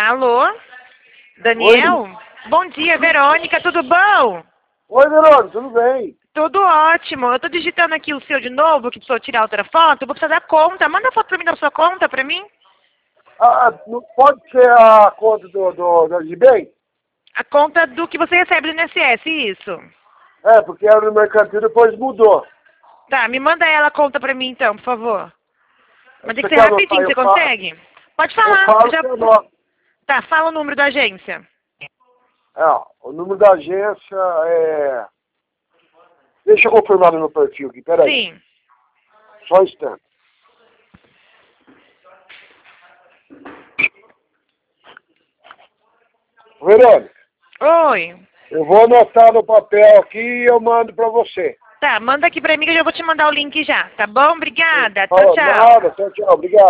Alô? Daniel? Oi. Bom dia, Verônica, tudo bom? Oi, Verônica, tudo bem? Tudo ótimo. Eu tô digitando aqui o seu de novo, que precisou tirar outra foto. Eu vou precisar da conta. Manda a foto pra mim da sua conta pra mim. Não pode ser a conta da Gibem? A conta do que você recebe do INSS, isso. É, porque era no mercantil, depois mudou. Tá, me manda ela a conta pra mim então, por favor. Mas tem que Você ser quer anotar? rapidinho, você consegue? Pode falar. Eu falo Já... que anota. Tá, fala o número da agência. É, ó, o número da agência é... Deixa eu confirmar no meu perfil aqui, peraí. Sim. Só um instante. Verônica, Oi. eu vou anotar no papel aqui e eu mando pra você. Tá, manda aqui pra mim que eu já vou te mandar o link já, tá bom? Obrigada. Tchau, Falou, tchau. nada, tchau, tchau, obrigado.